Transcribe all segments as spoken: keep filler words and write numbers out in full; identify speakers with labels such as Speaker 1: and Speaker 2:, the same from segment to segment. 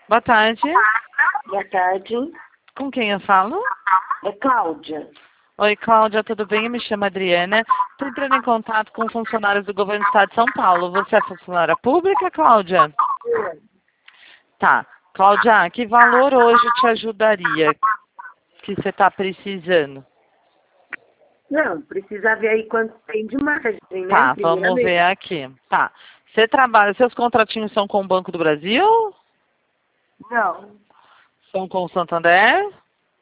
Speaker 1: Boa tarde.
Speaker 2: Boa tarde.
Speaker 1: Com quem eu falo?
Speaker 2: É Cláudia.
Speaker 1: Oi, Cláudia, tudo bem? Eu me chamo Adriana. Estou entrando em contato com funcionários do governo do estado de São Paulo. Você é funcionária pública, Cláudia? Tá. Cláudia, que valor hoje te ajudaria que você está precisando?
Speaker 2: Não, precisa ver aí quanto tem de margem, né?
Speaker 1: Tá, vamos ver aqui. Tá. Você trabalha, seus contratinhos são com o Banco do Brasil?
Speaker 2: Não.
Speaker 1: São com o Santander?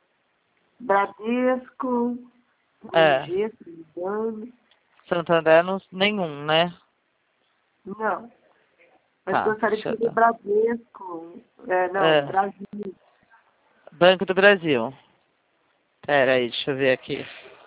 Speaker 2: Bradesco,
Speaker 1: É.
Speaker 2: G, Suzano.
Speaker 1: Santander não, nenhum, né?
Speaker 2: Não. Mas
Speaker 1: Tá,
Speaker 2: gostaria
Speaker 1: deixa eu
Speaker 2: de ver
Speaker 1: dar.
Speaker 2: Bradesco. É, não,
Speaker 1: É.
Speaker 2: Brasil.
Speaker 1: Banco do Brasil. Pera aí, deixa eu ver aqui.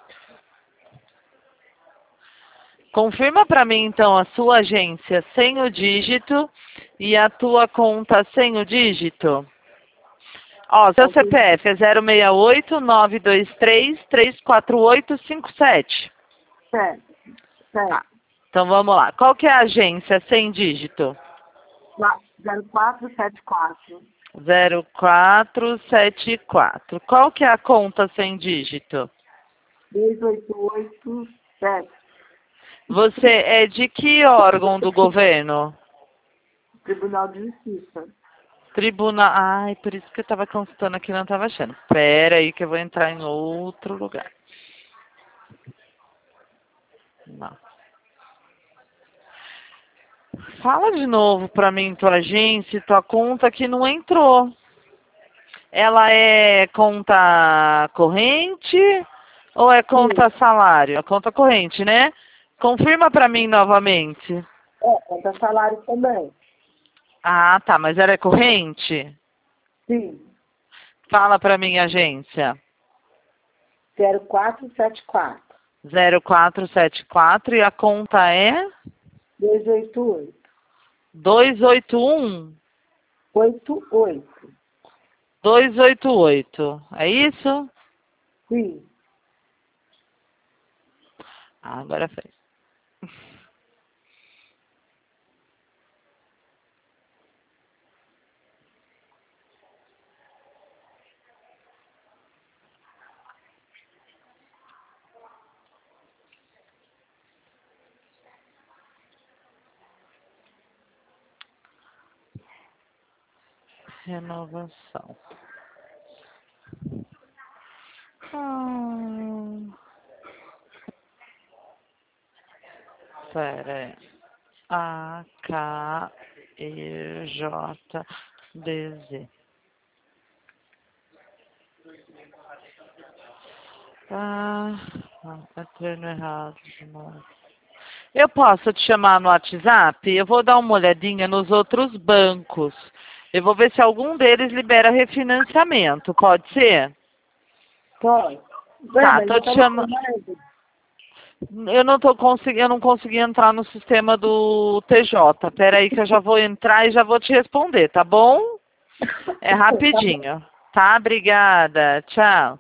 Speaker 1: Confirma para mim, então, a sua agência sem o dígito e a tua conta sem o dígito. Ó, seu C P F é zero seis oito, nove dois três, três quatro oito cinco sete.
Speaker 2: Certo, certo.
Speaker 1: Tá. Então vamos lá. Qual que é a agência sem dígito?
Speaker 2: zero quatro sete quatro.
Speaker 1: zero quatro sete quatro. Qual que é a conta sem dígito?
Speaker 2: dois oito oito sete.
Speaker 1: Você é de que órgão do governo?
Speaker 2: Tribunal de Justiça.
Speaker 1: Tribunal. Ai, por isso que eu estava consultando aqui e não estava achando. Pera aí que eu vou entrar em outro lugar. Não. Fala de novo para mim tua agência, tua conta que não entrou. Ela é conta corrente ou é conta
Speaker 2: Sim.
Speaker 1: salário? A conta corrente, né? Confirma para mim novamente.
Speaker 2: É, conta salário também.
Speaker 1: Ah, tá, mas ela é corrente?
Speaker 2: Sim.
Speaker 1: Fala para mim, agência.
Speaker 2: zero quatro sete quatro.
Speaker 1: zero quatro sete quatro e a conta é
Speaker 2: dois oito oito.
Speaker 1: dois oito um?
Speaker 2: oito oito.
Speaker 1: dois oito oito. É isso?
Speaker 2: Sim.
Speaker 1: Ah, agora fez. Renovação. Hum. Pera aí. A, K, E, J, D, Z. Ah, tá treino errado de novo. Eu posso te chamar no WhatsApp? Eu vou dar uma olhadinha nos outros bancos. Eu vou ver se algum deles libera refinanciamento. Pode ser?
Speaker 2: Pode. É,
Speaker 1: Tá,
Speaker 2: mas
Speaker 1: tô
Speaker 2: eu
Speaker 1: te
Speaker 2: tava com
Speaker 1: chamando.
Speaker 2: mais.
Speaker 1: Eu não tô conseguindo, eu não consegui entrar no sistema do T J. Pera aí que eu já vou entrar e já vou te responder, tá bom? É
Speaker 2: Tá bom.
Speaker 1: rapidinho. Tá? Obrigada. Tchau.